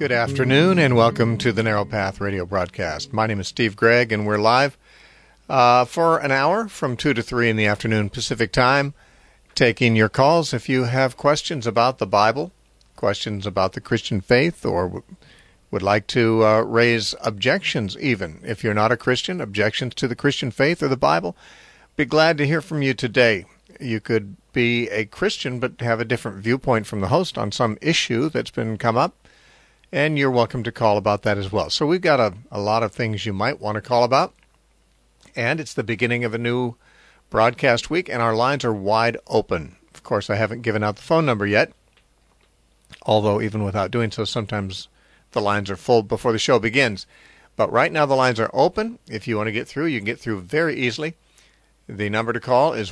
Good afternoon, and welcome to the Narrow Path radio broadcast. My name is Steve Gregg, and we're live for an hour from 2 to 3 in the afternoon Pacific time, taking your calls if you have questions about the Bible, questions about the Christian faith, or would like to raise objections even. If you're not a Christian, objections to the Christian faith or the Bible, be glad to hear from you today. You could be a Christian but have a different viewpoint from the host on some issue that's been come up, and you're welcome to call about that as well. So we've got a lot of things you might want to call about, and it's the beginning of a new broadcast week, and our lines are wide open. Of course, I haven't given out the phone number yet, although even without doing so, sometimes the lines are full before the show begins. But right now the lines are open. If you want to get through, you can get through very easily. The number to call is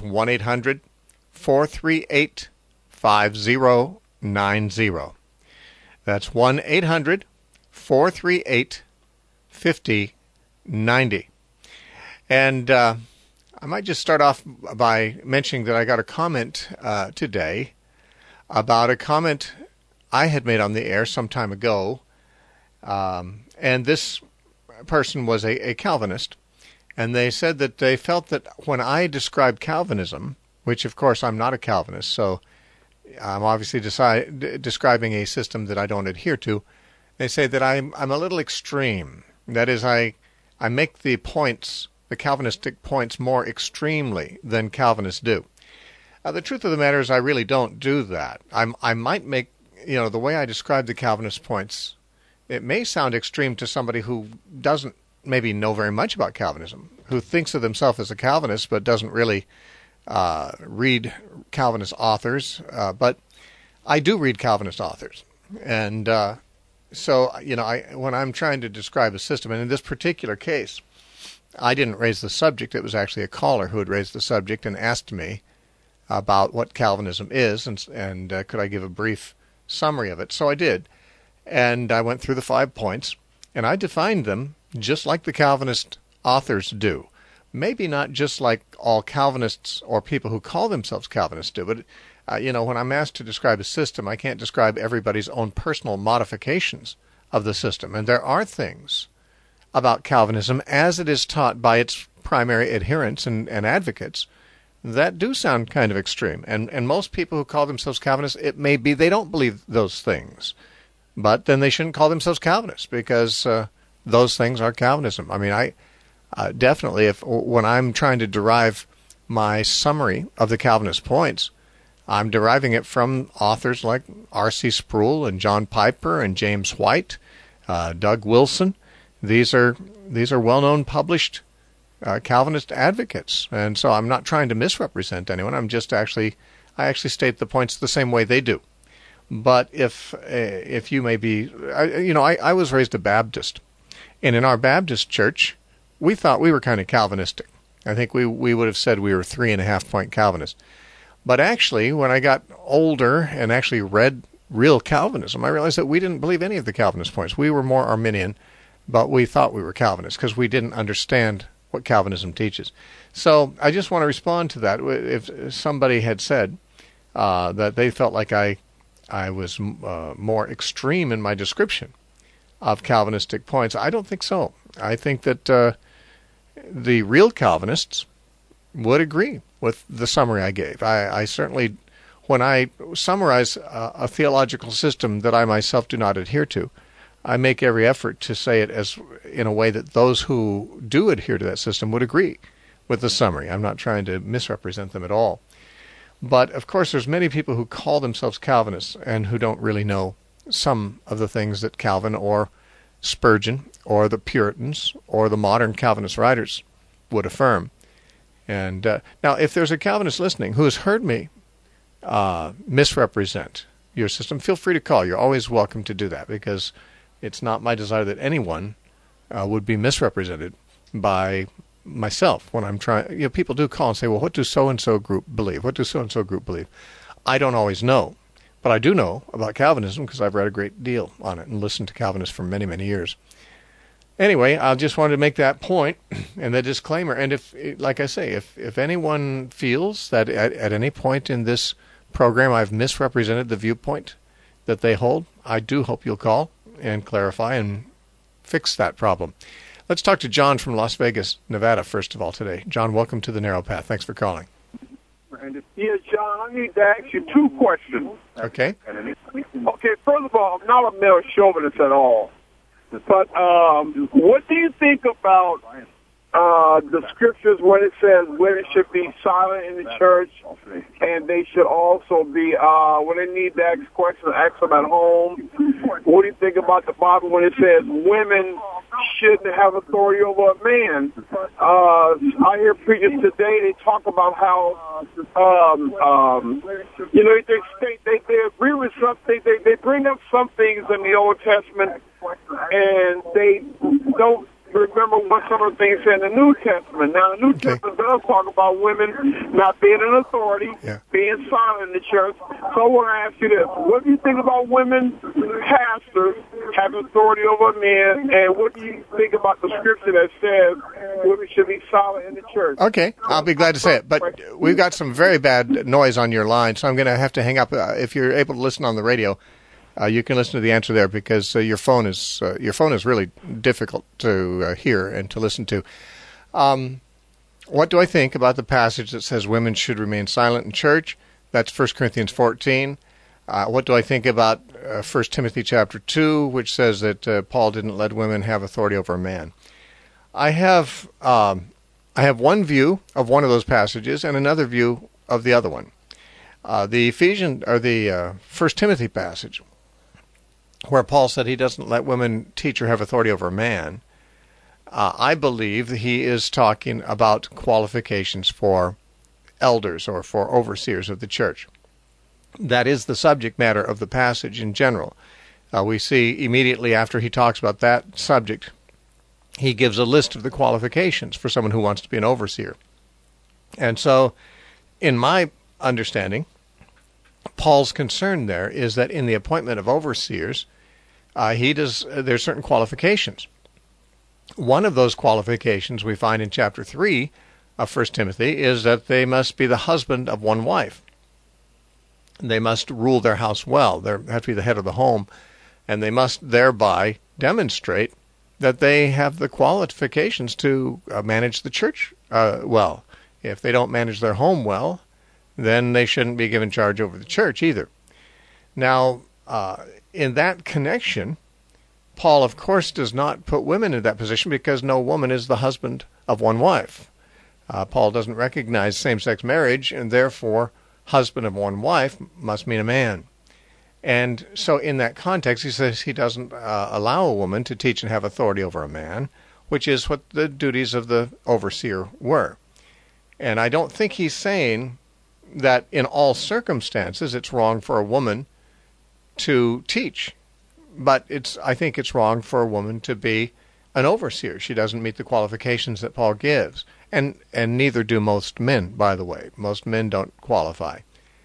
1-800-438-5090. That's 1-800-438-5090. And I might just start off by mentioning that I got a comment today about a comment I had made on the air some time ago. And this person was a Calvinist. And they said that they felt that when I described Calvinism, which of course I'm not a Calvinist, so I'm obviously describing a system that I don't adhere to. They say that I'm a little extreme. That is, I make the points, the Calvinistic points, more extremely than Calvinists do. The truth of the matter is I really don't do that. I might make, the way I describe the Calvinist points, it may sound extreme to somebody who doesn't maybe know very much about Calvinism, who thinks of themselves as a Calvinist but doesn't really read Calvinist authors, but I do read Calvinist authors. And so, when I'm trying to describe a system, and in this particular case, I didn't raise the subject. It was actually a caller who had raised the subject and asked me about what Calvinism is, and could I give a brief summary of it. So I did. And I went through the 5 points, and I defined them just like the Calvinist authors do. Maybe not just like all Calvinists or people who call themselves Calvinists do, but, when I'm asked to describe a system, I can't describe everybody's own personal modifications of the system. And there are things about Calvinism, as it is taught by its primary adherents and advocates, that do sound kind of extreme. And most people who call themselves Calvinists, it may be they don't believe those things. But then they shouldn't call themselves Calvinists, because those things are Calvinism. I mean, definitely, when I'm trying to derive my summary of the Calvinist points, I'm deriving it from authors like R.C. Sproul and John Piper and James White, Doug Wilson. These are well-known, published Calvinist advocates, and so I'm not trying to misrepresent anyone. I actually state the points the same way they do. But if you may be, I was raised a Baptist, and in our Baptist church, we thought we were kind of Calvinistic. I think we would have said we were 3.5-point Calvinists. But actually, when I got older and actually read real Calvinism, I realized that we didn't believe any of the Calvinist points. We were more Arminian, but we thought we were Calvinists because we didn't understand what Calvinism teaches. So I just want to respond to that. If somebody had said that they felt like I was more extreme in my description of Calvinistic points, I don't think so. I think that the real Calvinists would agree with the summary I gave. I certainly, when I summarize a theological system that I myself do not adhere to, I make every effort to say it as in a way that those who do adhere to that system would agree with the summary. I'm not trying to misrepresent them at all. But, of course, there's many people who call themselves Calvinists and who don't really know some of the things that Calvin or Spurgeon or the Puritans or the modern Calvinist writers would affirm. And now, if there's a Calvinist listening who has heard me misrepresent your system, feel free to call. You're always welcome to do that, because it's not my desire that anyone would be misrepresented by myself when I'm trying. People do call and say, well, what do so-and-so group believe? What do so-and-so group believe? I don't always know, but I do know about Calvinism because I've read a great deal on it and listened to Calvinists for many, many years. Anyway, I just wanted to make that point and the disclaimer. And if, like I say, if anyone feels that at any point in this program I've misrepresented the viewpoint that they hold, I do hope you'll call and clarify and fix that problem. Let's talk to John from Las Vegas, Nevada, first of all today. John, welcome to the Narrow Path. Thanks for calling. Yes, John, I need to ask you two questions. Okay. Okay, first of all, I'm not a male chauvinist at all. But what do you think about the scriptures when it says women should be silent in the church, and they should also be, when they need to ask questions, ask them at home? What do you think about the Bible when it says women shouldn't have authority over a man? I hear preachers today, they talk about how, they agree with something, they bring up some things in the Old Testament, and they don't remember what some of the things say in the New Testament. Now, the New Testament does talk about women not being an authority, being silent in the church. So I want to ask you this. What do you think about women pastors having authority over men, and what do you think about the scripture that says women should be silent in the church? Okay, I'll be glad to say it. But we've got some very bad noise on your line, so I'm going to have to hang up. If you're able to listen on the radio, you can listen to the answer there, because your phone is really difficult to hear and to listen to. What do I think about the passage that says women should remain silent in church? That's 1 Corinthians 14. What do I think about 1 Timothy chapter 2, which says that Paul didn't let women have authority over a man? I have one view of one of those passages and another view of the other one. The 1 Timothy passage, where Paul said he doesn't let women teach or have authority over a man, I believe that he is talking about qualifications for elders or for overseers of the church. That is the subject matter of the passage in general. We see immediately after he talks about that subject, he gives a list of the qualifications for someone who wants to be an overseer. And so, in my understanding, Paul's concern there is that in the appointment of overseers, there's certain qualifications. One of those qualifications we find in chapter 3 of 1 Timothy is that they must be the husband of one wife. They must rule their house well. They have to be the head of the home, and they must thereby demonstrate that they have the qualifications to manage the church well. If they don't manage their home well, then they shouldn't be given charge over the church either. Now, in that connection, Paul, of course, does not put women in that position, because no woman is the husband of one wife. Paul doesn't recognize same-sex marriage, and therefore husband of one wife must mean a man. And so in that context, he says he doesn't allow a woman to teach and have authority over a man, which is what the duties of the overseer were. And I don't think he's saying that in all circumstances it's wrong for a woman to teach, but I think it's wrong for a woman to be an overseer. She doesn't meet the qualifications that Paul gives, and neither do most men, by the way. Most men don't qualify,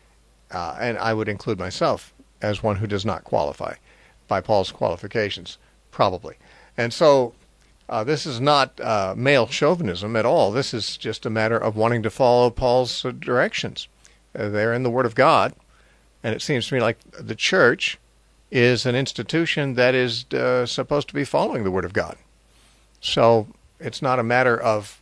and I would include myself as one who does not qualify by Paul's qualifications, probably. And so this is not male chauvinism at all. This is just a matter of wanting to follow Paul's directions. They're in the Word of God, and it seems to me like the church is an institution that is supposed to be following the Word of God. So it's not a matter of,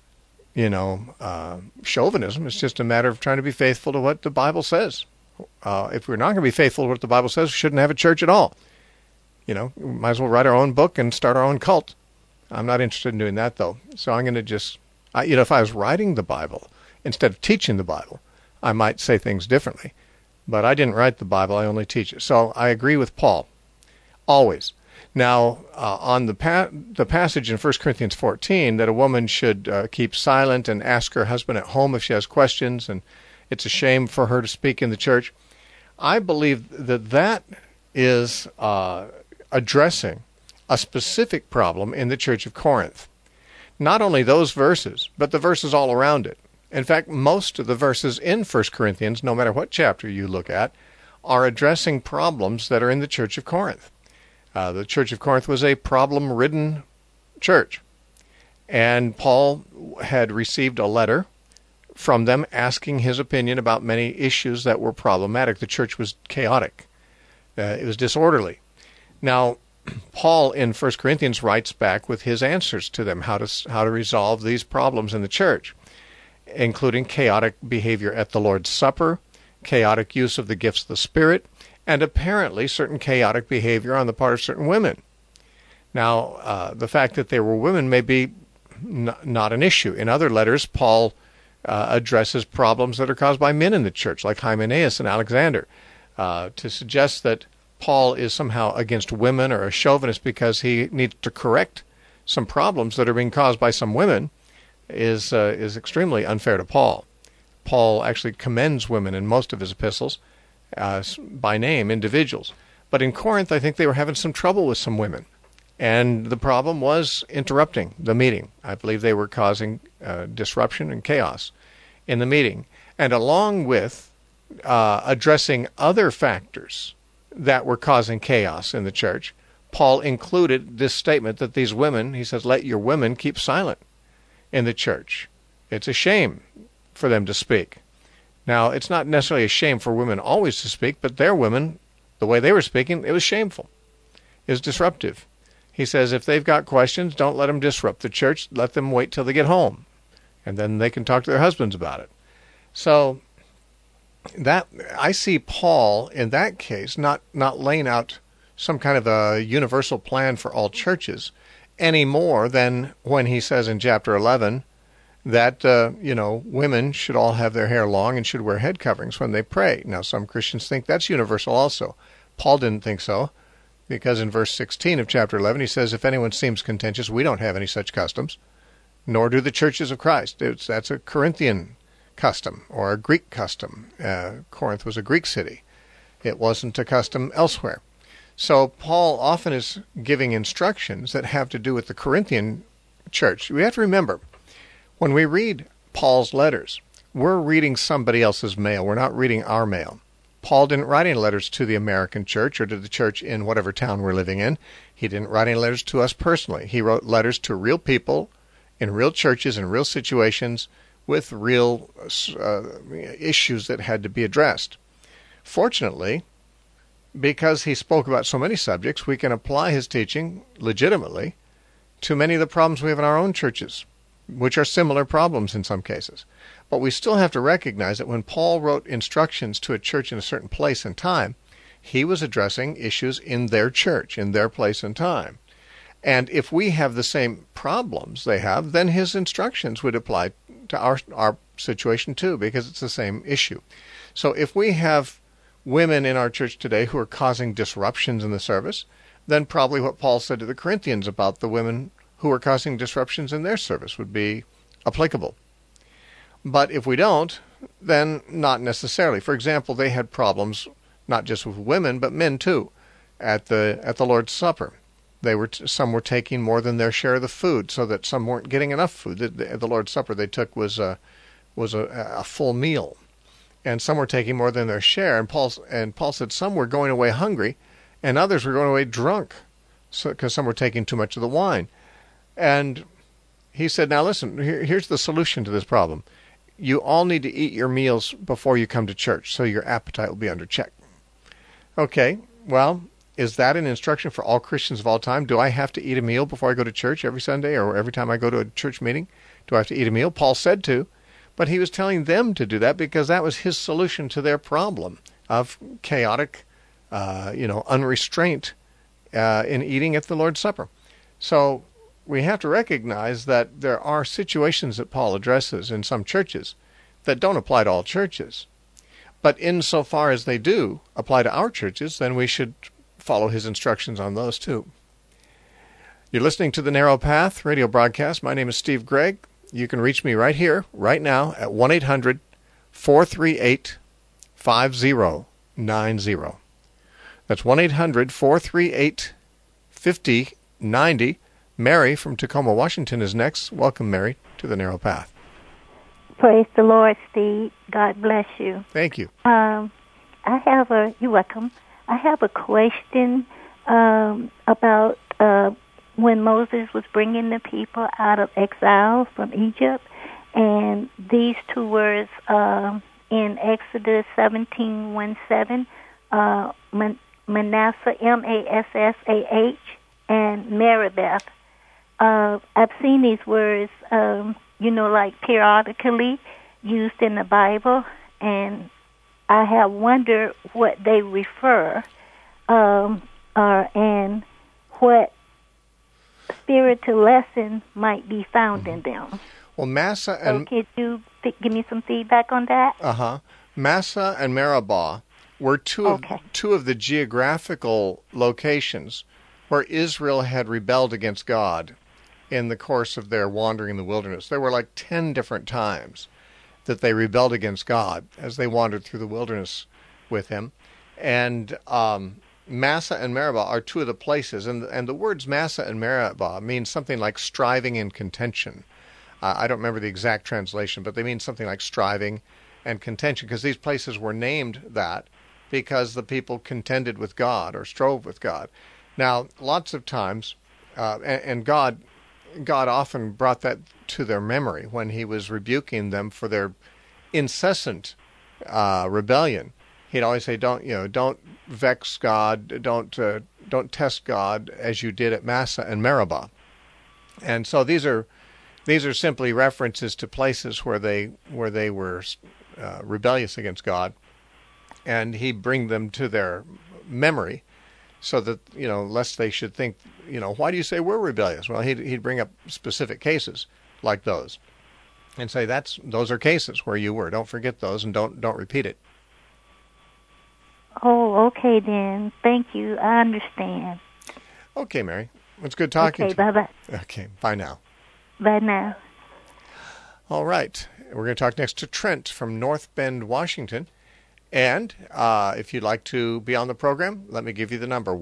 chauvinism. It's just a matter of trying to be faithful to what the Bible says. If we're not going to be faithful to what the Bible says, we shouldn't have a church at all. We might as well write our own book and start our own cult. I'm not interested in doing that, though. So I'm going to just, if I was writing the Bible instead of teaching the Bible, I might say things differently. But I didn't write the Bible, I only teach it. So I agree with Paul, always. Now, on the passage in 1 Corinthians 14, that a woman should keep silent and ask her husband at home if she has questions, and it's a shame for her to speak in the church, I believe that is addressing a specific problem in the Church of Corinth. Not only those verses, but the verses all around it. In fact, most of the verses in 1 Corinthians, no matter what chapter you look at, are addressing problems that are in the Church of Corinth. The Church of Corinth was a problem-ridden church, and Paul had received a letter from them asking his opinion about many issues that were problematic. The church was chaotic. It was disorderly. Now, Paul in 1 Corinthians writes back with his answers to them, how to resolve these problems in the church, including chaotic behavior at the Lord's Supper, chaotic use of the gifts of the Spirit, and apparently certain chaotic behavior on the part of certain women. Now, the fact that they were women may be not an issue. In other letters, Paul addresses problems that are caused by men in the church, like Hymenaeus and Alexander. To suggest that Paul is somehow against women or a chauvinist because he needs to correct some problems that are being caused by some women is extremely unfair to Paul. Paul actually commends women in most of his epistles by name, individuals. But in Corinth, I think they were having some trouble with some women. And the problem was interrupting the meeting. I believe they were causing disruption and chaos in the meeting. And along with addressing other factors that were causing chaos in the church, Paul included this statement that these women, he says, let your women keep silent in the church. It's a shame for them to speak. Now, it's not necessarily a shame for women always to speak, but their women, the way they were speaking, it was shameful. It was disruptive. He says if they've got questions, don't let them disrupt the church. Let them wait till they get home, and then they can talk to their husbands about it. So that I see Paul in that case not laying out some kind of a universal plan for all churches any more than when he says in chapter 11 that women should all have their hair long and should wear head coverings when they pray. Now, some Christians think that's universal also. Paul didn't think so, because in verse 16 of chapter 11 he says, if anyone seems contentious, we don't have any such customs, nor do the churches of Christ. That's a Corinthian custom or a Greek custom. Corinth was a Greek city. It wasn't a custom elsewhere. So Paul often is giving instructions that have to do with the Corinthian church. We have to remember, when we read Paul's letters, we're reading somebody else's mail. We're not reading our mail. Paul didn't write any letters to the American church or to the church in whatever town we're living in. He didn't write any letters to us personally. He wrote letters to real people in real churches in real situations with real issues that had to be addressed. Fortunately, because he spoke about so many subjects, we can apply his teaching legitimately to many of the problems we have in our own churches, which are similar problems in some cases. But we still have to recognize that when Paul wrote instructions to a church in a certain place and time, he was addressing issues in their church, in their place and time. And if we have the same problems they have, then his instructions would apply to our situation too, because it's the same issue. So if we have women in our church today who are causing disruptions in the service, then probably what Paul said to the Corinthians about the women who are causing disruptions in their service would be applicable. But if we don't, then not necessarily. For example, they had problems not just with women, but men too, at the Lord's Supper. Some were taking more than their share of the food, so that some weren't getting enough food. The Lord's Supper they took was a full meal, and some were taking more than their share. And Paul said some were going away hungry, and others were going away drunk, because some were taking too much of the wine. And he said, now listen, here's the solution to this problem. You all need to eat your meals before you come to church, so your appetite will be under check. Okay, well, is that an instruction for all Christians of all time? Do I have to eat a meal before I go to church every Sunday, or every time I go to a church meeting? Do I have to eat a meal? Paul said to, but he was telling them to do that because that was his solution to their problem of chaotic, unrestraint in eating at the Lord's Supper. So we have to recognize that there are situations that Paul addresses in some churches that don't apply to all churches. But insofar as they do apply to our churches, then we should follow his instructions on those too. You're listening to The Narrow Path radio broadcast. My name is Steve Gregg. You can reach me right here, right now, at 1-800-438-5090. That's 1-800-438-5090. Mary from Tacoma, Washington is next. Welcome, Mary, to The Narrow Path. Praise the Lord, Steve. God bless you. Thank you. You're welcome. I have a question about when Moses was bringing the people out of exile from Egypt, and these two words in Exodus 17:17, Manasseh, Massaah, and Meribeth. I've seen these words, like periodically used in the Bible, and I have wondered what they refer, and what spiritual lesson might be found in them. Well, Massa and... So could you give me some feedback on that? Massa and Meribah were two of the geographical locations where Israel had rebelled against God in the course of their wandering in the wilderness. There were like 10 different times that they rebelled against God as they wandered through the wilderness with him. And Massa and Meribah are two of the places. And the words Massa and Meribah mean something like striving and contention. I don't remember the exact translation, but they mean something like striving and contention, because these places were named that because the people contended with God or strove with God. Now, lots of times, and God often brought that to their memory when he was rebuking them for their incessant rebellion. He'd always say, don't vex God, don't test God as you did at Massa and Meribah. And so these are simply references to places where they were rebellious against God, and he'd bring them to their memory, so that lest they should think, why do you say we're rebellious? Well, he'd bring up specific cases like those, and say those are cases where you were. Don't forget those, and don't repeat it. Oh, okay then. Thank you. I understand. Okay, Mary. It's good talking to you. Okay, bye-bye. Okay, bye now. Bye now. All right. We're going to talk next to Trent from North Bend, Washington. And if you'd like to be on the program, let me give you the number,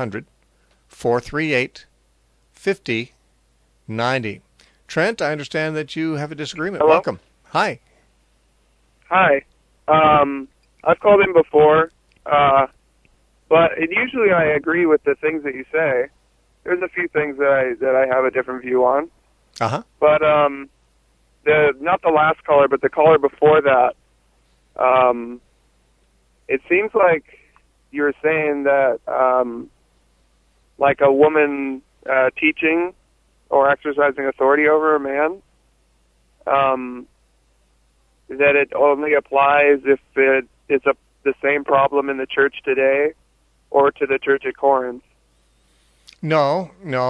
1-800-438-5090. Trent, I understand that you have a disagreement. Hello? Welcome. Hi. Hi. I've called in before, but usually I agree with the things that you say. There's a few things that I have a different view on. Uh-huh. But not the last caller, but the caller before that, it seems like you're saying that like a woman teaching or exercising authority over a man, that it only applies if it's the same problem in the church today or to the church at Corinth. No.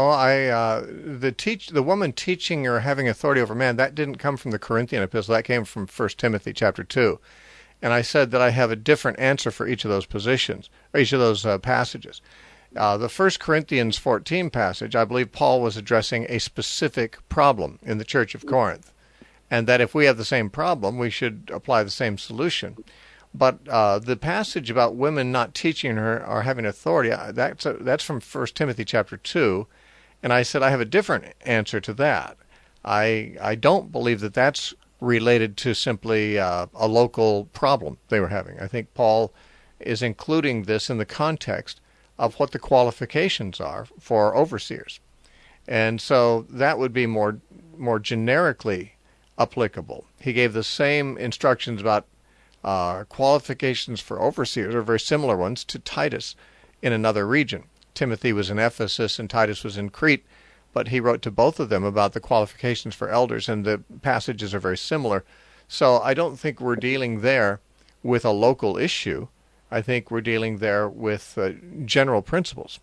The woman teaching or having authority over man, that didn't come from the Corinthian epistle. That came from 1 Timothy chapter 2. And I said that I have a different answer for each of those positions, or each of those passages. The 1 Corinthians 14 passage, I believe Paul was addressing a specific problem in the church of Corinth, and that if we have the same problem, we should apply the same solution. But the passage about women not teaching her or having authority, that's from 1 Timothy chapter 2, and I said I have a different answer to that. I don't believe that that's related to simply a local problem they were having. I think Paul is including this in the context of what the qualifications are for overseers. And so that would be more generically applicable. He gave the same instructions about qualifications for overseers, or very similar ones, to Titus in another region. Timothy was in Ephesus and Titus was in Crete, but he wrote to both of them about the qualifications for elders, and the passages are very similar. So I don't think we're dealing there with a local issue. I think we're dealing there with general principles.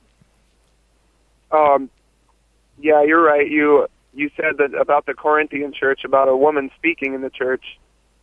Yeah, you're right. You said that about the Corinthian church, about a woman speaking in the church,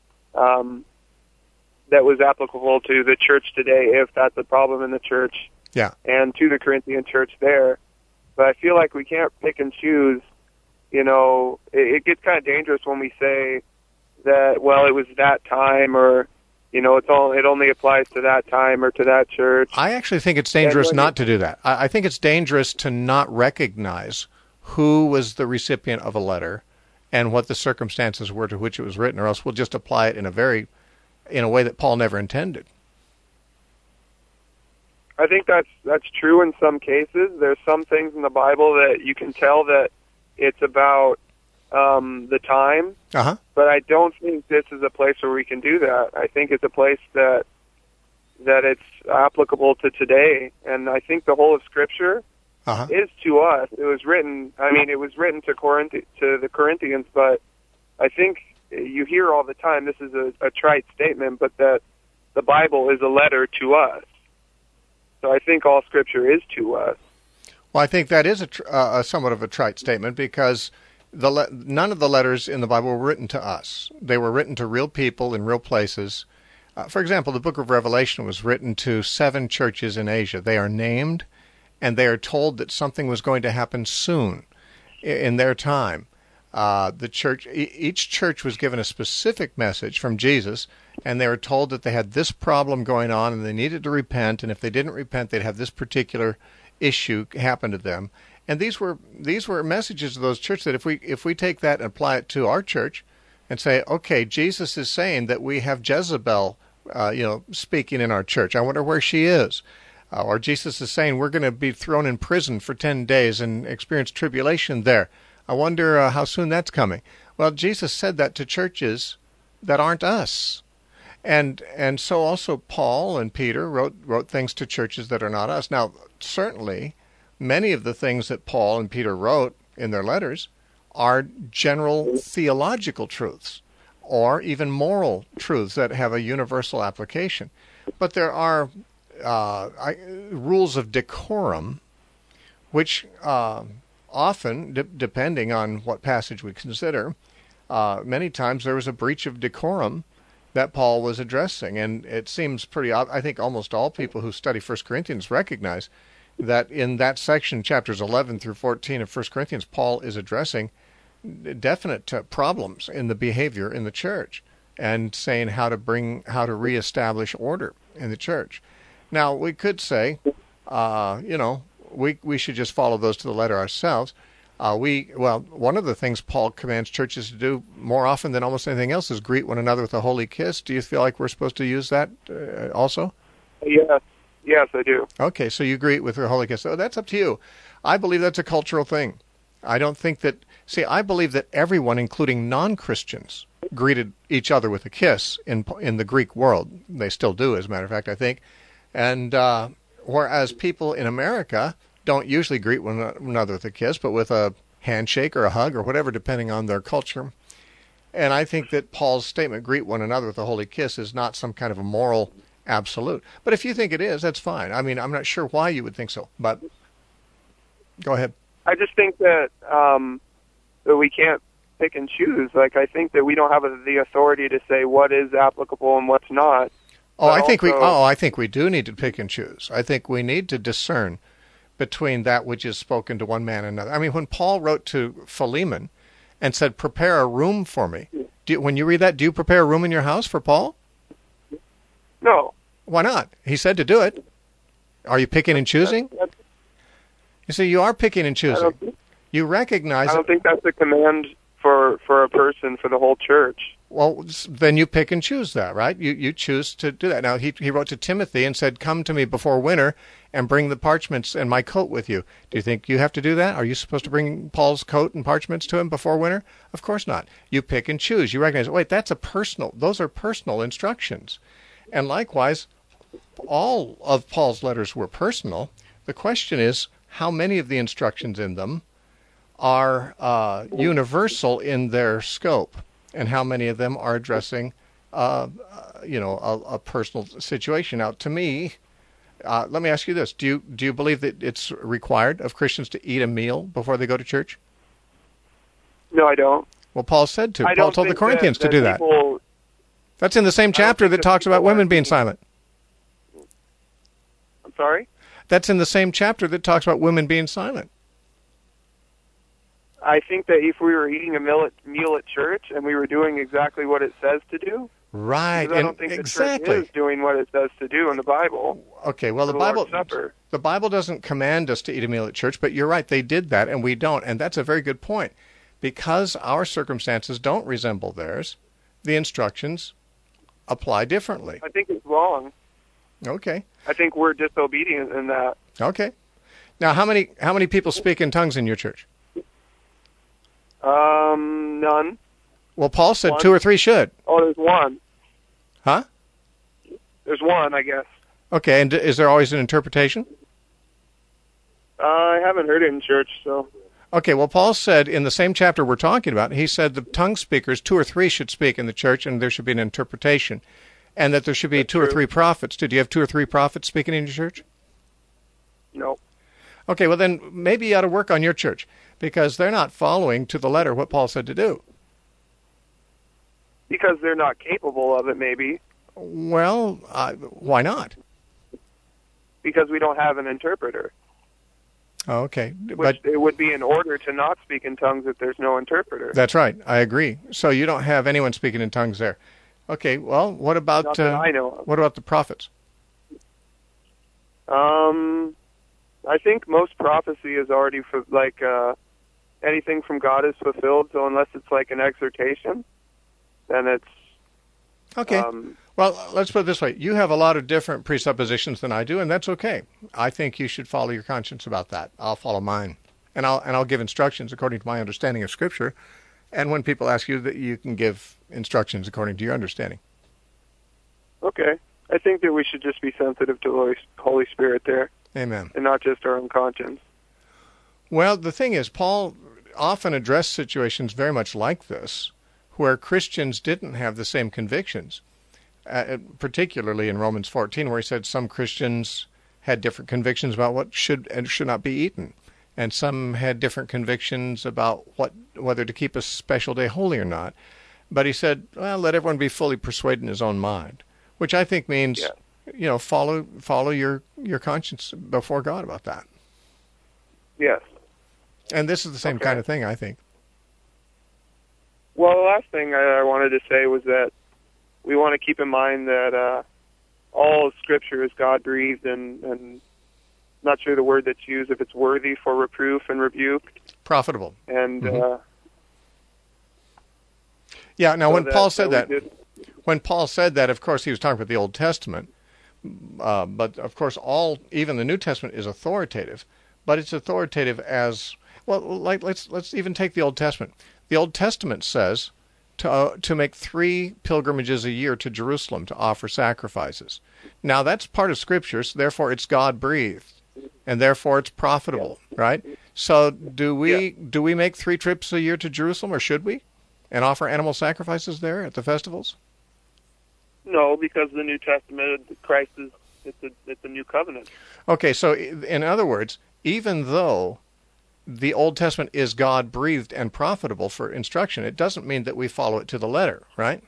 that was applicable to the church today, if that's a problem in the church, yeah, and to the Corinthian church there. But I feel like we can't pick and choose. It gets kind of dangerous when we say that, well, it was that time, or it only applies to that time or to that church. I actually think it's dangerous not to do that. I think it's dangerous to not recognize who was the recipient of a letter and what the circumstances were to which it was written, or else we'll just apply it in a way that Paul never intended. I think that's true in some cases. There's some things in the Bible that you can tell that it's about the time, but I don't think this is a place where we can do that. I think it's a place that that it's applicable to today. And I think the whole of Scripture is to us. It was written. I mean, it was written to the Corinthians, but I think you hear all the time. This is a trite statement, but that the Bible is a letter to us. So I think all Scripture is to us. Well, I think that is a somewhat of a trite statement, because none of the letters in the Bible were written to us. They were written to real people in real places. For example, the book of Revelation was written to 7 churches in Asia. They are named, and they are told that something was going to happen soon in their time. Each church was given a specific message from Jesus, and they were told that they had this problem going on and they needed to repent, and if they didn't repent, they'd have this particular issue happen to them. And these were messages to those churches that if we take that and apply it to our church and say, okay, Jesus is saying that we have Jezebel speaking in our church. I wonder where she is. Or Jesus is saying we're going to be thrown in prison for 10 days and experience tribulation there. I wonder how soon that's coming. Well, Jesus said that to churches that aren't us. And so also Paul and Peter wrote things to churches that are not us. Now, certainly, many of the things that Paul and Peter wrote in their letters are general theological truths or even moral truths that have a universal application. But there are rules of decorum, which often, depending on what passage we consider, many times there was a breach of decorum that Paul was addressing. And it seems pretty obvious. I think almost all people who study 1 Corinthians recognize that in that section, chapters 11 through 14 of 1 Corinthians, Paul is addressing definite problems in the behavior in the church and saying how to reestablish order in the church. Now, we could say, we should just follow those to the letter ourselves. One of the things Paul commands churches to do more often than almost anything else is greet one another with a holy kiss. Do you feel like we're supposed to use that also? Yes, I do. Okay, so you greet with a holy kiss. Oh, that's up to you. I believe that's a cultural thing. I don't think that... See, I believe that everyone, including non-Christians, greeted each other with a kiss in the Greek world. They still do, as a matter of fact, I think. And whereas people in America don't usually greet one another with a kiss, but with a handshake or a hug or whatever, depending on their culture. And I think that Paul's statement, greet one another with a holy kiss, is not some kind of a moral absolute. But if you think it is, that's fine. I mean, I'm not sure why you would think so, but go ahead. I just think that that we can't pick and choose. Like, I think that we don't have the authority to say what is applicable and what's not. I think we do need to pick and choose. I think we need to discern between that which is spoken to one man and another. I mean, when Paul wrote to Philemon and said, prepare a room for me, when you read that, do you prepare a room in your house for Paul? No. Why not? He said to do it. Are you picking and choosing? You see, you are picking and choosing. You recognize... I don't think that's a command for a person, for the whole church. Well, then you pick and choose that, right? You choose to do that. Now, he wrote to Timothy and said, come to me before winter and bring the parchments and my coat with you. Do you think you have to do that? Are you supposed to bring Paul's coat and parchments to him before winter? Of course not. You pick and choose. You recognize, wait, those are personal instructions. And likewise, all of Paul's letters were personal. The question is, how many of the instructions in them are universal in their scope, and how many of them are addressing, a personal situation? Now, to me, let me ask you this: do you believe that it's required of Christians to eat a meal before they go to church? No, I don't. Well, Paul said to. Paul told the Corinthians to do that. That's in the same chapter that talks about women being silent. I'm sorry? That's in the same chapter that talks about women being silent. I think that if we were eating a meal at church and we were doing exactly what it says to do, right? I don't think exactly. the church is doing what it says to do in the Bible. Okay, well, the Bible doesn't command us to eat a meal at church, but you're right, they did that, and we don't, and that's a very good point. Because our circumstances don't resemble theirs, the instructions apply differently. I think it's wrong. Okay. I think we're disobedient in that. Okay. Now, how many people speak in tongues in your church? None. Well, Paul said 2 or 3 should. Oh, there's one. Huh? There's one, I guess. Okay, and is there always an interpretation? I haven't heard it in church, so. Okay, well, Paul said in the same chapter we're talking about, he said the tongue speakers, 2 or 3 should speak in the church, and there should be an interpretation, and that there should be That's 2 or true. 3 prophets. Did you have 2 or 3 prophets speaking in your church? No. Okay, well then maybe you ought to work on your church, because they're not following to the letter what Paul said to do. Because they're not capable of it, maybe. Well, why not? Because we don't have an interpreter. Oh, okay, Which it would be in order to not speak in tongues if there's no interpreter. That's right. I agree. So you don't have anyone speaking in tongues there. Okay, well, what about Not that I know of. what about the prophets? I think most prophecy is already for anything from God is fulfilled. So unless it's like an exhortation, then it's Okay. Well, let's put it this way. You have a lot of different presuppositions than I do, and that's okay. I think you should follow your conscience about that. I'll follow mine. And I'll give instructions according to my understanding of Scripture. And when people ask you, that you can give instructions according to your understanding. okay. I think that we should just be sensitive to the Holy Spirit there, Amen. and not just our own conscience. Well, the thing is, Paul often addressed situations very much like this, where Christians didn't have the same convictions, particularly in Romans 14, where he said some Christians had different convictions about what should and should not be eaten, and some had different convictions about whether to keep a special day holy or not. But he said, well, let everyone be fully persuaded in his own mind, which I think means, follow your conscience before God about that. Yes. And this is the same kind of thing, I think. Well, the last thing I wanted to say was that we want to keep in mind that all of Scripture is God-breathed, and not sure the word that's used, if it's worthy for reproof and rebuke. Profitable. And yeah. Now, so when Paul said that, we when Paul said that, of course, he was talking about the Old Testament. But of course, even the New Testament is authoritative. But it's authoritative as well. Like let's even take the Old Testament. The Old Testament says to make 3 pilgrimages a year to Jerusalem to offer sacrifices. Now that's part of Scripture, so therefore it's God-breathed, and therefore it's profitable, right? So do we make 3 trips a year to Jerusalem, or should we, and offer animal sacrifices there at the festivals? No, because the New Testament, Christ is it's a new covenant. Okay, so in other words, even though the Old Testament is God-breathed and profitable for instruction, it doesn't mean that we follow it to the letter, right?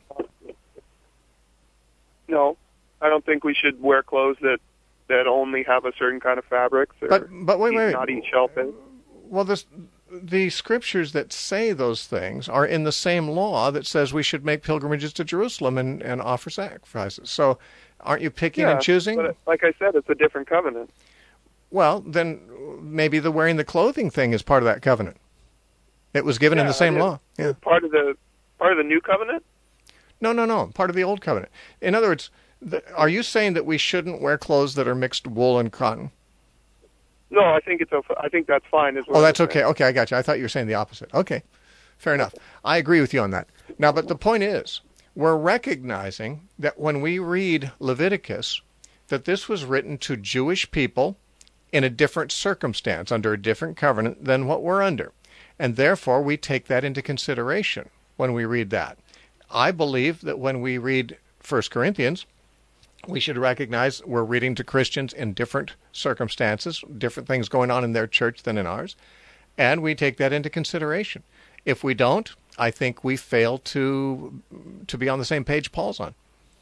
No, I don't think we should wear clothes that only have a certain kind of fabrics. Or But wait. Not eat shellfish. Well, the scriptures that say those things are in the same law that says we should make pilgrimages to Jerusalem and offer sacrifices. So aren't you picking and choosing? But like I said, it's a different covenant. Well, then maybe the wearing the clothing thing is part of that covenant. It was given in the same law. Yeah. Part of the new covenant? No. Part of the old covenant. In other words, are you saying that we shouldn't wear clothes that are mixed wool and cotton? No, I think that's fine as well. Oh, that's okay. Okay, I got you. I thought you were saying the opposite. Okay, fair enough. I agree with you on that. Now, but the point is, we're recognizing that when we read Leviticus, that this was written to Jewish people in a different circumstance, under a different covenant than what we're under. And therefore, we take that into consideration when we read that. I believe that when we read 1 Corinthians, we should recognize we're reading to Christians in different circumstances, different things going on in their church than in ours, and we take that into consideration. If we don't, I think we fail to be on the same page Paul's on.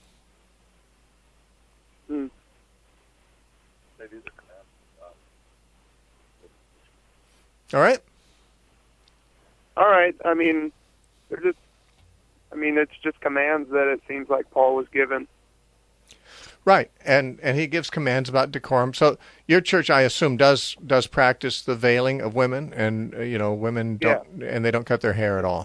All right? All right. I mean, it's just commands that it seems like Paul was given. Right, and he gives commands about decorum. So your church, I assume, does practice the veiling of women, and women don't, and they don't cut their hair at all.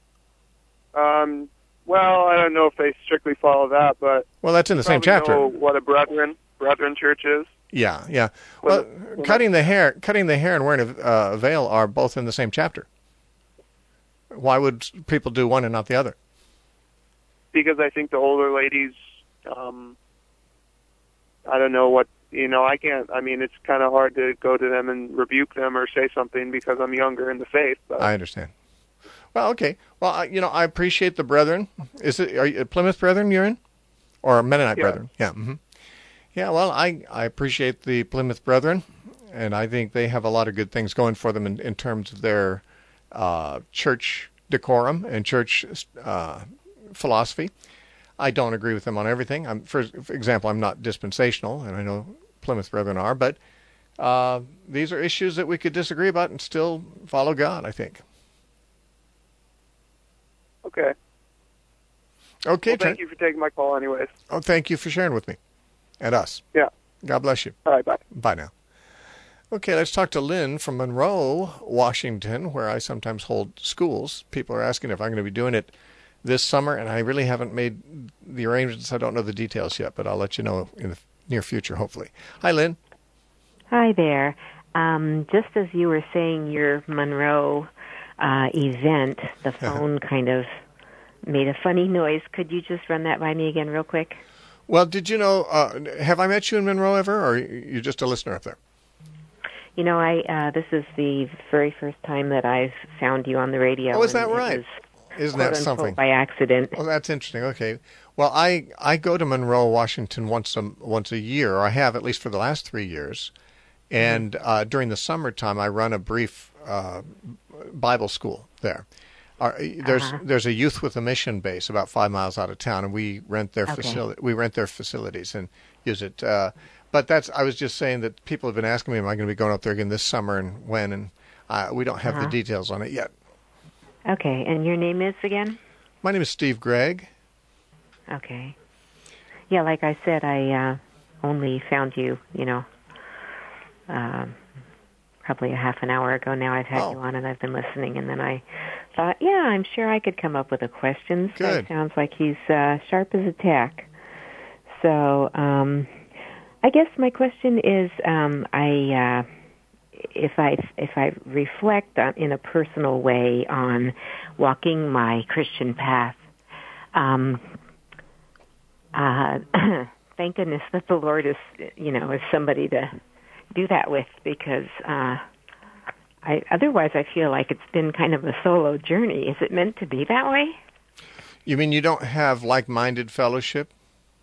Well, I don't know if they strictly follow that, but that's in the same chapter. Know what a brethren church is. Yeah. Well, cutting the hair, and wearing a veil are both in the same chapter. Why would people do one and not the other? Because I think the older ladies I don't know what, I can't, I mean, it's kind of hard to go to them and rebuke them or say something because I'm younger in the faith. But. I understand. Well, okay. Well, I appreciate the brethren. Are you Plymouth Brethren you're in? Or Mennonite Brethren? Yeah. Mm-hmm. Yeah, well, I appreciate the Plymouth Brethren, and I think they have a lot of good things going for them in terms of their church decorum and church philosophy. I don't agree with them on everything. For example, I'm not dispensational, and I know Plymouth Brethren are, but these are issues that we could disagree about and still follow God, I think. Okay. Okay. Well, thank you for taking my call anyways. Oh, thank you for sharing with me and us. Yeah. God bless you. All right, bye. Bye now. Okay, let's talk to Lynn from Monroe, Washington, where I sometimes hold schools. People are asking if I'm going to be doing it this summer, and I really haven't made the arrangements. I don't know the details yet, but I'll let you know in the near future, hopefully. Hi, Lynn. Hi there. Just as you were saying your Monroe event, the phone kind of made a funny noise. Could you just run that by me again real quick? Well, did you know, have I met you in Monroe ever, or are you just a listener up there? This is the very first time that I've found you on the radio. Oh, is that right? Isn't that something? By accident. Oh, that's interesting. Okay. Well, I go to Monroe, Washington once a year, or I have at least for the last 3 years. And during the summertime, I run a brief Bible school there. There's a Youth with a Mission base about 5 miles out of town, and we rent their We rent their facilities and use it. But I was just saying that people have been asking me, am I going to be going up there again this summer and when? And we don't have the details on it yet. Okay, and your name is again? My name is Steve Gregg. Okay. Yeah, like I said, I only found you, probably a half an hour ago now. I've had you on and I've been listening, and then I thought, yeah, I'm sure I could come up with a question. So it sounds like he's sharp as a tack. So I guess my question is, if I reflect in a personal way on walking my Christian path, thank goodness that the Lord is somebody to do that with, because otherwise I feel like it's been kind of a solo journey. Is it meant to be that way? You mean you don't have like-minded fellowship?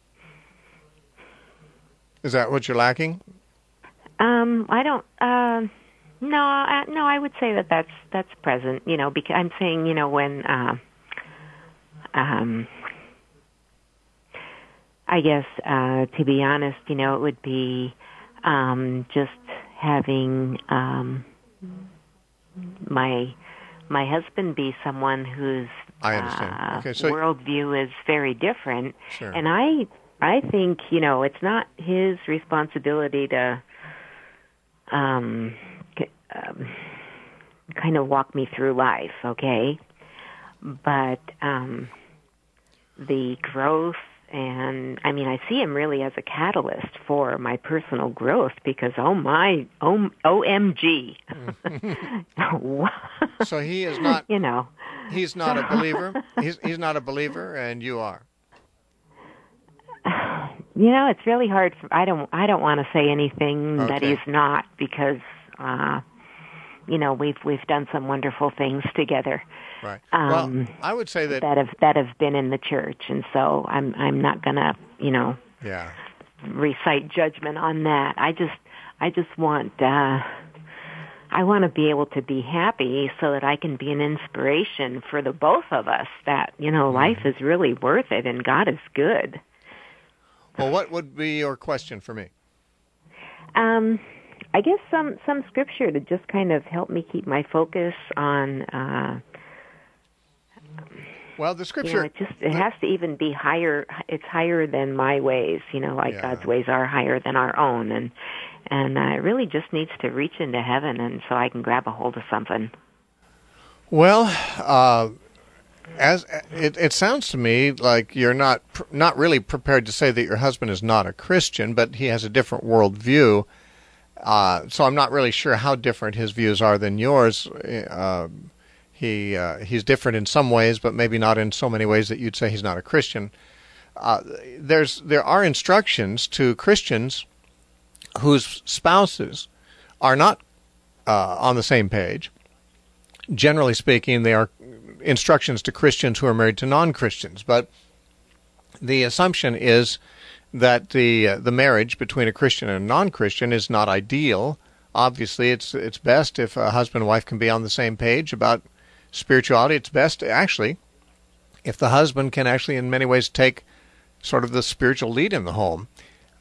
Is that what you're lacking? I don't. No, I would say that's present. Because I'm saying, when I guess to be honest, it would be just having my husband be someone whose I understand. Okay, so worldview is very different, sure. And I think it's not his responsibility to kind of walk me through life, okay? But the growth, and I mean, I see him really as a catalyst for my personal growth, because OMG. So he is not, he's not a believer. He's not a believer, and you are. It's really hard. I don't want to say anything that he's not, because we've done some wonderful things together. Right. Well, I would say that have been in the church, and so I'm not gonna recite judgment on that. I just want I want to be able to be happy so that I can be an inspiration for the both of us. That life is really worth it, and God is good. Well, what would be your question for me? I guess some scripture to just kind of help me keep my focus on. Well, the scripture it has to even be higher. It's higher than my ways. God's ways are higher than our own, and it really just needs to reach into heaven, and so I can grab a hold of something. Well, as it sounds to me like you're not really prepared to say that your husband is not a Christian, but he has a different worldview. So I'm not really sure how different his views are than yours. He's different in some ways, but maybe not in so many ways that you'd say he's not a Christian. there are instructions to Christians whose spouses are not on the same page. Generally speaking, they are instructions to Christians who are married to non-Christians. But the assumption is that the marriage between a Christian and a non-Christian is not ideal. Obviously, it's best if a husband and wife can be on the same page about spirituality. It's best, actually, if the husband can actually, in many ways, take sort of the spiritual lead in the home.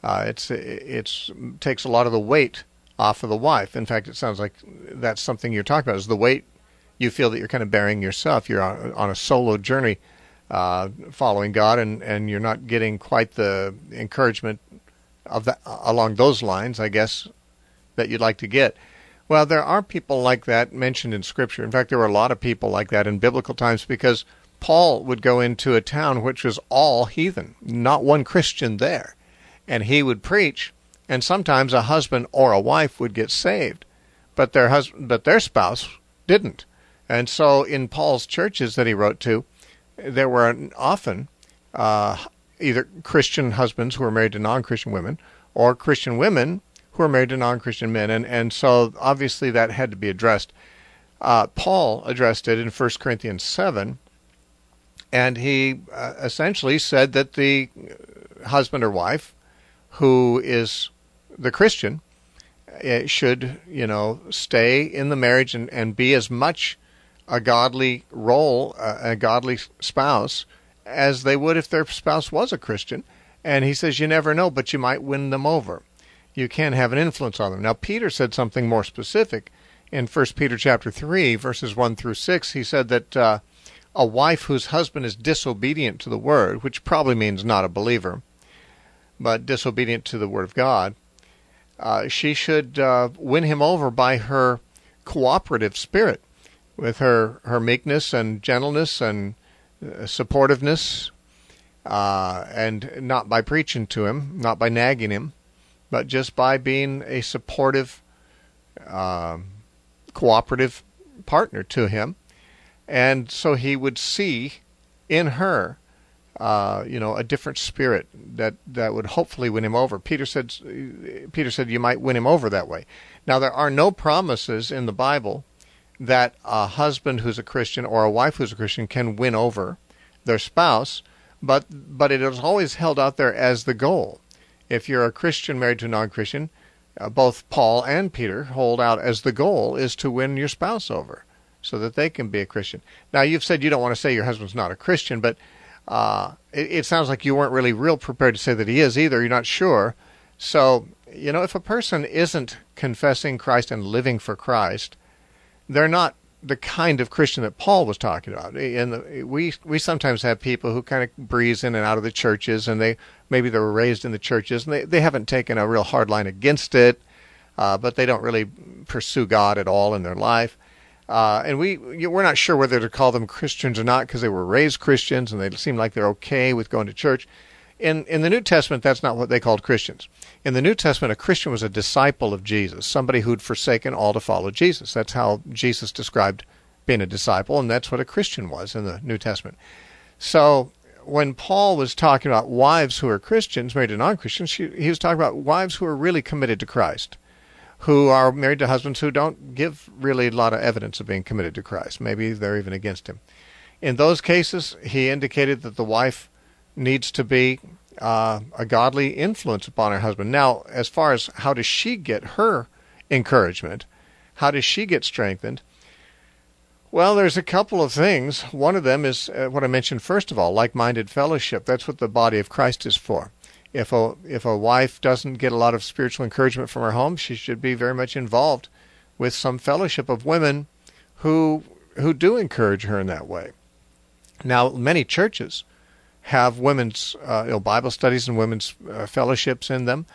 It takes a lot of the weight off of the wife. In fact, it sounds like that's something you're talking about, is the weight you feel that you're kind of bearing yourself. You're on a solo journey following God, and you're not getting quite the encouragement of that along those lines, I guess, that you'd like to get. Well, there are people like that mentioned in Scripture. In fact, there were a lot of people like that in biblical times, because Paul would go into a town which was all heathen, not one Christian there. And he would preach, and sometimes a husband or a wife would get saved, but their spouse didn't. And so in Paul's churches that he wrote to, there were often either Christian husbands who were married to non-Christian women, or Christian women who were married to non-Christian men. And so obviously that had to be addressed. Paul addressed it in 1 Corinthians 7, and he essentially said that the husband or wife who is the Christian should, stay in the marriage and be as much a godly role, a godly spouse, as they would if their spouse was a Christian. And he says, you never know, but you might win them over. You can have an influence on them. Now, Peter said something more specific. In 1 Peter chapter 3, verses 1 through 6, he said that a wife whose husband is disobedient to the word, which probably means not a believer, but disobedient to the word of God, she should win him over by her cooperative spirit, with her meekness and gentleness and supportiveness, and not by preaching to him, not by nagging him, but just by being a supportive, cooperative partner to him. And so he would see in her, a different spirit that would hopefully win him over. Peter said you might win him over that way. Now, there are no promises in the Bible that a husband who's a Christian or a wife who's a Christian can win over their spouse, but it is always held out there as the goal. If you're a Christian married to a non-Christian, both Paul and Peter hold out as the goal is to win your spouse over so that they can be a Christian. Now, you've said you don't want to say your husband's not a Christian, but it sounds like you weren't really real prepared to say that he is either. You're not sure. So, if a person isn't confessing Christ and living for Christ, they're not the kind of Christian that Paul was talking about. And we sometimes have people who kind of breeze in and out of the churches, and maybe they were raised in the churches, and they haven't taken a real hard line against it, but they don't really pursue God at all in their life. And we're not sure whether to call them Christians or not, because they were raised Christians and they seem like they're okay with going to church. In the New Testament, that's not what they called Christians. In the New Testament, a Christian was a disciple of Jesus, somebody who'd forsaken all to follow Jesus. That's how Jesus described being a disciple, and that's what a Christian was in the New Testament. So when Paul was talking about wives who are Christians married to non-Christians, he was talking about wives who are really committed to Christ, who are married to husbands who don't give really a lot of evidence of being committed to Christ. Maybe they're even against him. In those cases, he indicated that the wife needs to be a godly influence upon her husband. Now, as far as how does she get her encouragement, how does she get strengthened? Well, there's a couple of things. One of them is what I mentioned first of all, like-minded fellowship. That's what the body of Christ is for. If a wife doesn't get a lot of spiritual encouragement from her home, she should be very much involved with some fellowship of women who do encourage her in that way. Now, many churches have women's Bible studies and women's fellowships in them,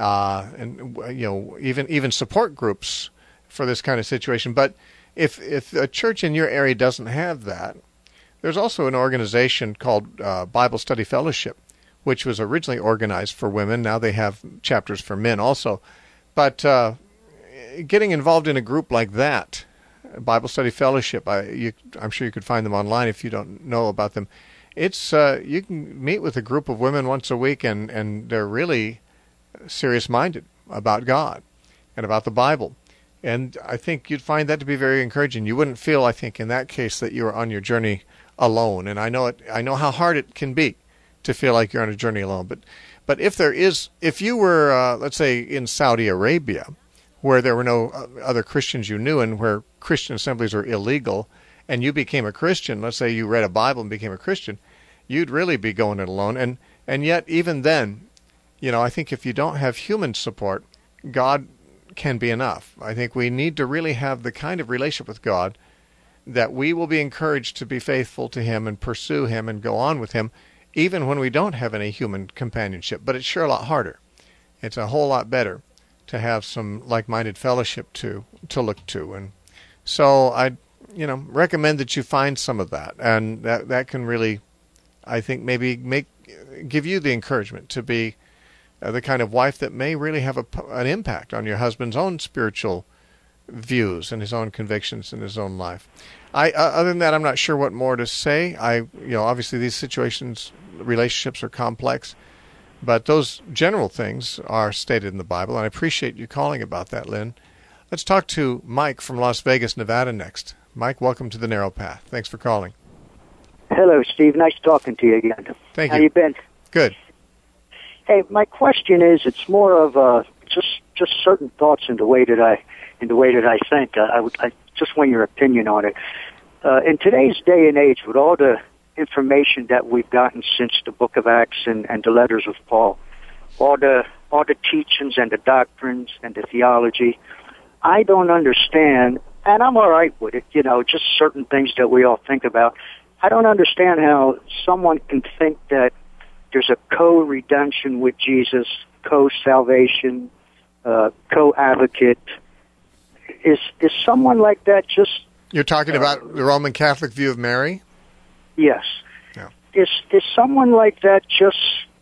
and even support groups for this kind of situation. But if a church in your area doesn't have that, there's also an organization called Bible Study Fellowship, which was originally organized for women. Now they have chapters for men also. But getting involved in a group like that, Bible Study Fellowship, I'm sure you could find them online if you don't know about them. it's you can meet with a group of women once a week, and they're really serious-minded about God and about the Bible. And I think you'd find that to be very encouraging. You wouldn't feel, I think, in that case that you were on your journey alone. And I know how hard it can be to feel like you're on a journey alone. But if you were, let's say, in Saudi Arabia, where there were no other Christians you knew and where Christian assemblies are illegal, and you became a Christian, let's say you read a Bible and became a Christian, you'd really be going it alone. And yet, even then, I think if you don't have human support, God can be enough. I think we need to really have the kind of relationship with God that we will be encouraged to be faithful to Him and pursue Him and go on with Him, even when we don't have any human companionship. But it's sure a lot harder. It's a whole lot better to have some like-minded fellowship to look to. And so I recommend that you find some of that, and that can really, I think, maybe give you the encouragement to be the kind of wife that may really have an impact on your husband's own spiritual views and his own convictions in his own life. Other than that, I'm not sure what more to say. Obviously these relationships are complex, but those general things are stated in the Bible, and I appreciate you calling about that, Lynn. Let's talk to Mike from Las Vegas, Nevada next. Mike, welcome to The Narrow Path. Thanks for calling. Hello, Steve. Nice talking to you again. Thank you. How you been? Good. Hey, my question is, it's more of just certain thoughts in the way that I think. I just want your opinion on it. In today's day and age, with all the information that we've gotten since the Book of Acts and the letters of Paul, all the teachings and the doctrines and the theology, I don't understand, and I'm all right with it. Just certain things that we all think about. I don't understand how someone can think that there's a co-redemption with Jesus, co-salvation, co-advocate. Is someone like that just... You're talking about the Roman Catholic view of Mary? Yes. Yeah. Is someone like that just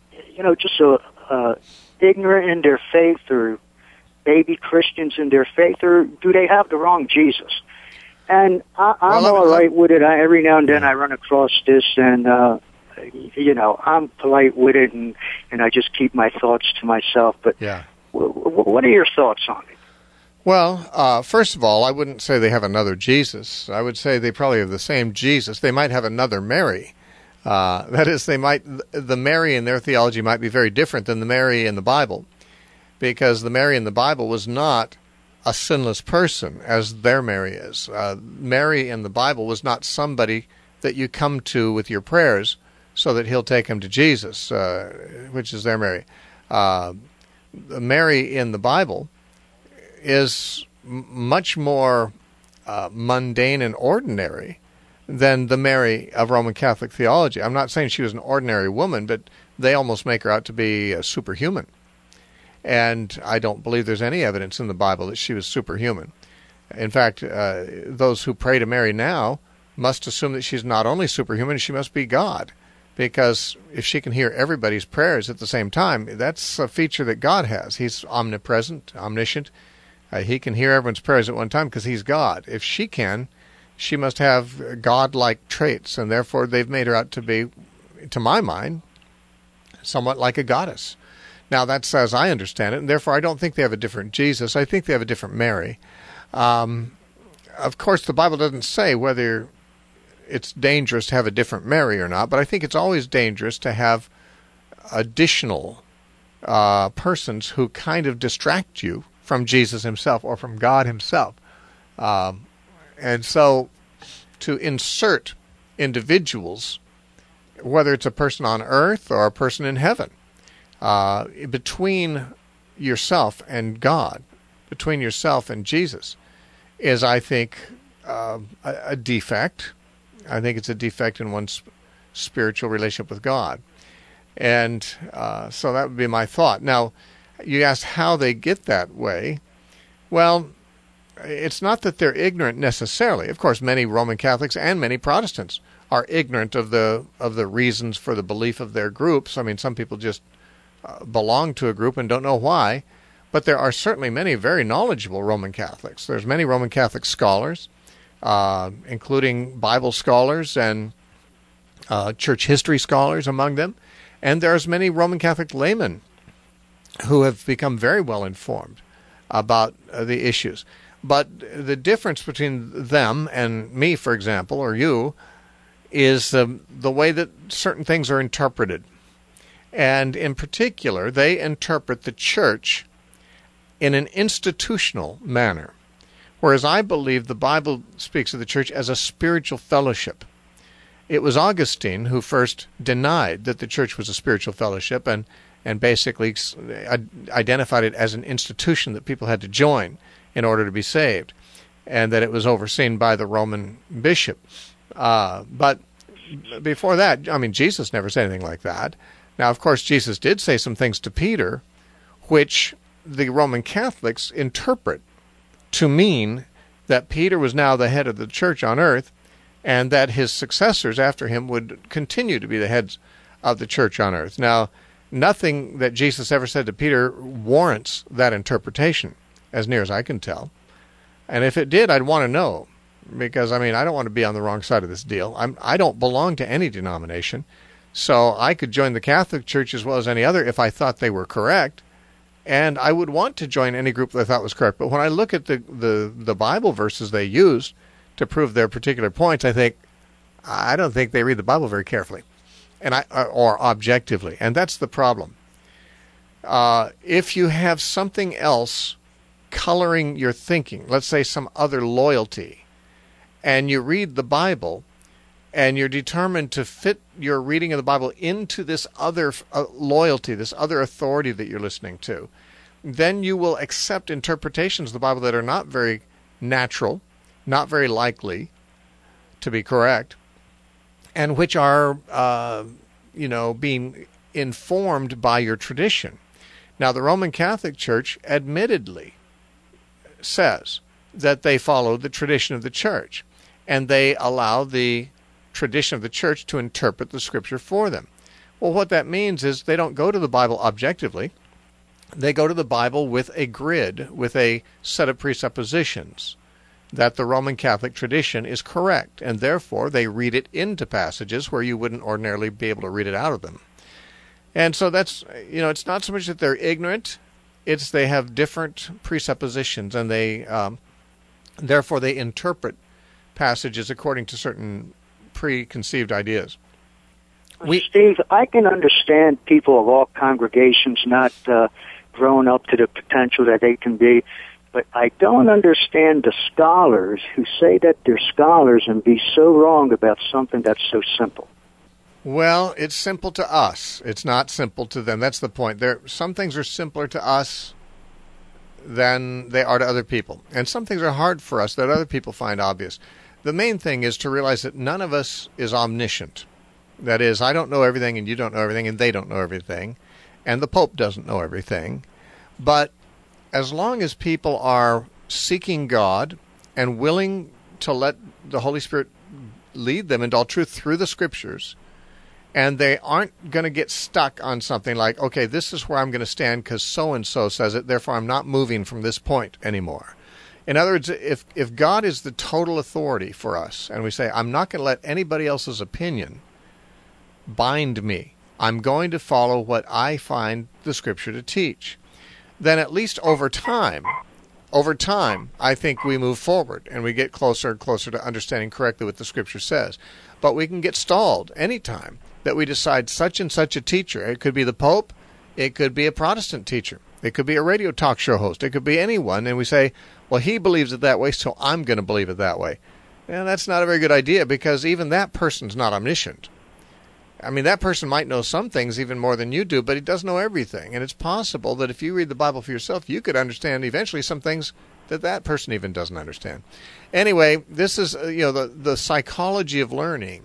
ignorant in their faith, or baby Christians in their faith, or do they have the wrong Jesus? And I'm all right with it. Every now and then I run across this, and I'm polite with it, and I just keep my thoughts to myself. But what are your thoughts on it? Well, first of all, I wouldn't say they have another Jesus. I would say they probably have the same Jesus. They might have another Mary. That is, the Mary in their theology might be very different than the Mary in the Bible, because the Mary in the Bible was not a sinless person as their Mary is. Mary in the Bible was not somebody that you come to with your prayers so that He'll take them to Jesus, which is their Mary. The Mary in the Bible is much more mundane and ordinary than the Mary of Roman Catholic theology. I'm not saying she was an ordinary woman, but they almost make her out to be superhuman. And I don't believe there's any evidence in the Bible that she was superhuman. In fact, those who pray to Mary now must assume that she's not only superhuman, she must be God. Because if she can hear everybody's prayers at the same time, that's a feature that God has. He's omnipresent, omniscient. He can hear everyone's prayers at one time because He's God. If she can, she must have God-like traits, and therefore they've made her out to be, to my mind, somewhat like a goddess. Now, that's as I understand it, and therefore I don't think they have a different Jesus. I think they have a different Mary. Of course, the Bible doesn't say whether it's dangerous to have a different Mary or not, but I think it's always dangerous to have additional persons who kind of distract you from Jesus Himself or from God Himself. And so to insert individuals, whether it's a person on earth or a person in heaven, between yourself and God, between yourself and Jesus, is, I think, a defect. I think it's a defect in one's spiritual relationship with God. And so that would be my thought. Now, you asked how they get that way. Well, it's not that they're ignorant necessarily. Of course, many Roman Catholics and many Protestants are ignorant of the reasons for the belief of their groups. I mean, some people just belong to a group and don't know why. But there are certainly many very knowledgeable Roman Catholics. There's many Roman Catholic scholars, including Bible scholars and church history scholars among them, and there's many Roman Catholic laymen who have become very well informed about the issues. But the difference between them and me, for example, or you, is the way that certain things are interpreted. And in particular, they interpret the church in an institutional manner, whereas I believe the Bible speaks of the church as a spiritual fellowship. It was Augustine who first denied that the church was a spiritual fellowship and basically identified it as an institution that people had to join in order to be saved, and that it was overseen by the Roman bishop. But before that, I mean, Jesus never said anything like that. Now, of course, Jesus did say some things to Peter, which the Roman Catholics interpret to mean that Peter was now the head of the church on earth, and that his successors after him would continue to be the heads of the church on earth. Now, nothing that Jesus ever said to Peter warrants that interpretation, as near as I can tell. And if it did, I'd want to know, because, I mean, I don't want to be on the wrong side of this deal. I don't belong to any denomination, so I could join the Catholic Church as well as any other if I thought they were correct, and I would want to join any group that I thought was correct. But when I look at the Bible verses they used to prove their particular points, I don't think they read the Bible very carefully, or objectively, and that's the problem. If you have something else coloring your thinking, let's say some other loyalty, and you read the Bible, and you're determined to fit your reading of the Bible into this other loyalty, this other authority that you're listening to, then you will accept interpretations of the Bible that are not very natural, not very likely to be correct, and which are, being informed by your tradition. Now, the Roman Catholic Church admittedly says that they follow the tradition of the church, and they allow the tradition of the church to interpret the Scripture for them. Well, what that means is they don't go to the Bible objectively. They go to the Bible with a grid, with a set of presuppositions that the Roman Catholic tradition is correct, and therefore they read it into passages where you wouldn't ordinarily be able to read it out of them. And so that's, it's not so much that they're ignorant, it's they have different presuppositions, and they therefore they interpret passages according to certain preconceived ideas. Steve, I can understand people of all congregations not grown up to the potential that they can be, but I don't understand the scholars who say that they're scholars and be so wrong about something that's so simple. Well, it's simple to us. It's not simple to them. That's the point. Some things are simpler to us than they are to other people. And some things are hard for us that other people find obvious. The main thing is to realize that none of us is omniscient. That is, I don't know everything, and you don't know everything, and they don't know everything, and the Pope doesn't know everything. But as long as people are seeking God and willing to let the Holy Spirit lead them into all truth through the Scriptures, and they aren't going to get stuck on something like, okay, this is where I'm going to stand because so-and-so says it, therefore I'm not moving from this point anymore. In other words, if God is the total authority for us, and we say, I'm not going to let anybody else's opinion bind me, I'm going to follow what I find the Scripture to teach, then at least over time, I think we move forward and we get closer and closer to understanding correctly what the Scripture says. But we can get stalled anytime that we decide such and such a teacher. It could be the Pope, it could be a Protestant teacher, it could be a radio talk show host, it could be anyone, and we say, well, he believes it that way, so I'm going to believe it that way. And that's not a very good idea, because even that person's not omniscient. I mean, that person might know some things even more than you do, but he doesn't know everything. And it's possible that if you read the Bible for yourself, you could understand eventually some things that person even doesn't understand. Anyway, this is, the psychology of learning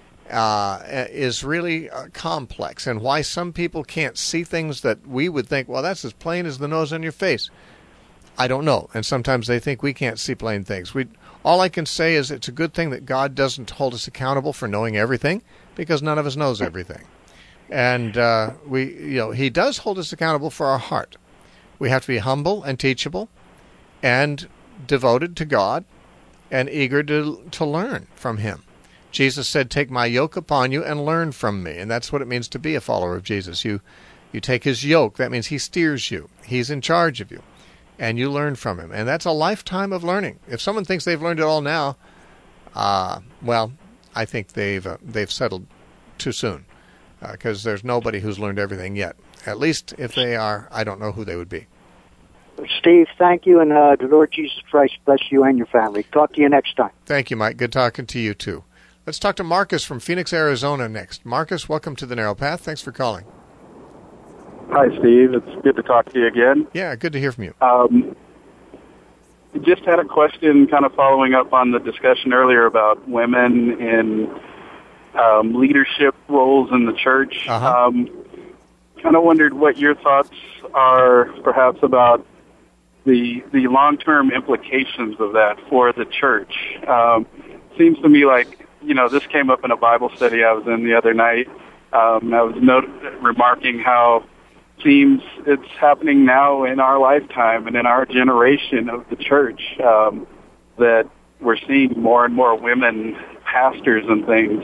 is really complex, and why some people can't see things that we would think, well, that's as plain as the nose on your face. I don't know. And sometimes they think we can't see plain things. All I can say is it's a good thing that God doesn't hold us accountable for knowing everything, because none of us knows everything. And He does hold us accountable for our heart. We have to be humble and teachable and devoted to God and eager to learn from Him. Jesus said, "Take my yoke upon you and learn from me." And that's what it means to be a follower of Jesus. You take his yoke. That means he steers you. He's in charge of you. And you learn from him. And that's a lifetime of learning. If someone thinks they've learned it all now, well, I think they've settled too soon. Because there's nobody who's learned everything yet. At least if they are, I don't know who they would be. Steve, thank you, and the Lord Jesus Christ bless you and your family. Talk to you next time. Thank you, Mike. Good talking to you, too. Let's talk to Marcus from Phoenix, Arizona next. Marcus, welcome to the Narrow Path. Thanks for calling. Hi, Steve. It's good to talk to you again. Yeah, good to hear from you. Just had a question kind of following up on the discussion earlier about women in leadership roles in the church. Kind of wondered what your thoughts are perhaps about the long-term implications of that for the church. Seems to me like, this came up in a Bible study I was in the other night. I was remarking how seems it's happening now in our lifetime and in our generation of the church, that we're seeing more and more women pastors and things.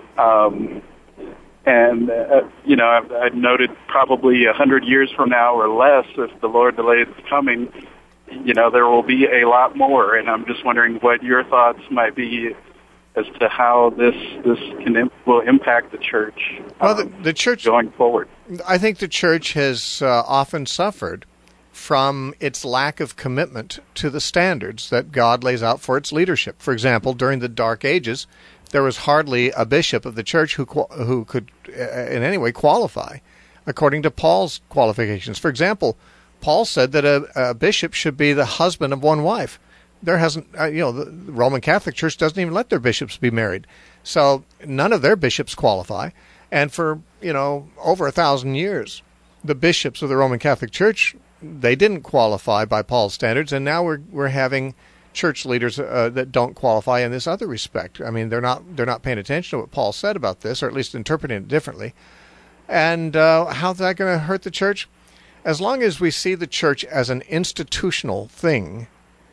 I've noted probably 100 years from now or less, if the Lord delays coming, there will be a lot more. And I'm just wondering what your thoughts might be as to how this will impact the church. Well, the church going forward. I think the church has often suffered from its lack of commitment to the standards that God lays out for its leadership. For example, during the Dark Ages, there was hardly a bishop of the church who could in any way qualify according to Paul's qualifications. For example, Paul said that a bishop should be the husband of one wife. There hasn't, the Roman Catholic Church doesn't even let their bishops be married. So none of their bishops qualify. And for, over 1,000 years, the bishops of the Roman Catholic Church, they didn't qualify by Paul's standards. And now we're having church leaders that don't qualify in this other respect. I mean, they're not paying attention to what Paul said about this, or at least interpreting it differently. And how's that going to hurt the church? As long as we see the church as an institutional thing,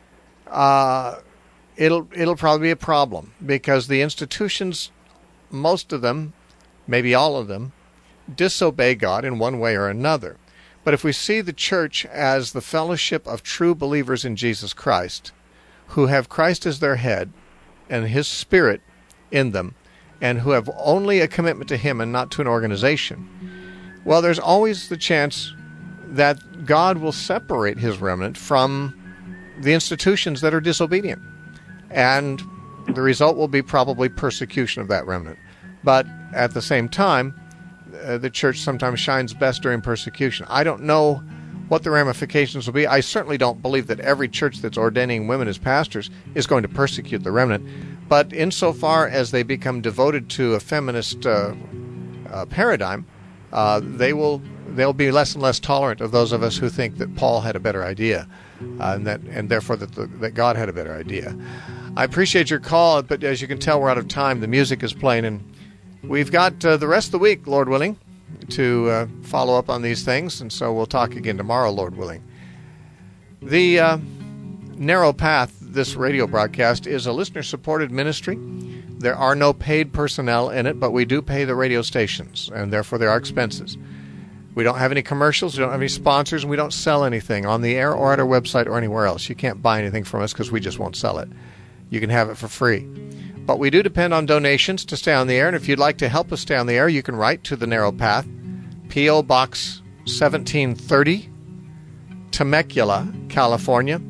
it'll probably be a problem, because the institutions, most of them, maybe all of them, disobey God in one way or another. But if we see the church as the fellowship of true believers in Jesus Christ, who have Christ as their head and his Spirit in them, and who have only a commitment to him and not to an organization, well, there's always the chance that God will separate his remnant from the institutions that are disobedient. And the result will be probably persecution of that remnant. But at the same time, the church sometimes shines best during persecution. I don't know what the ramifications will be. I certainly don't believe that every church that's ordaining women as pastors is going to persecute the remnant. But insofar as they become devoted to a feminist paradigm, they'll be less and less tolerant of those of us who think that Paul had a better idea, and therefore that God had a better idea. I appreciate your call, but as you can tell, we're out of time. The music is playing, and we've got the rest of the week, Lord willing, to follow up on these things, and so we'll talk again tomorrow, Lord willing. The Narrow Path, this radio broadcast, is a listener-supported ministry. There are no paid personnel in it, but we do pay the radio stations, and therefore there are expenses. We don't have any commercials, we don't have any sponsors, and we don't sell anything on the air or at our website or anywhere else. You can't buy anything from us because we just won't sell it. You can have it for free. But we do depend on donations to stay on the air, and if you'd like to help us stay on the air, you can write to The Narrow Path, P.O. Box 1730, Temecula, California,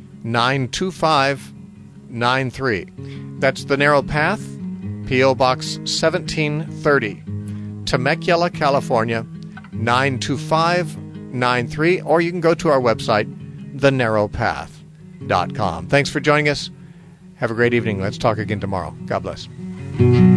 92593. That's The Narrow Path, P.O. Box 1730, Temecula, California, 92593, or you can go to our website, thenarrowpath.com. Thanks for joining us. Have a great evening. Let's talk again tomorrow. God bless.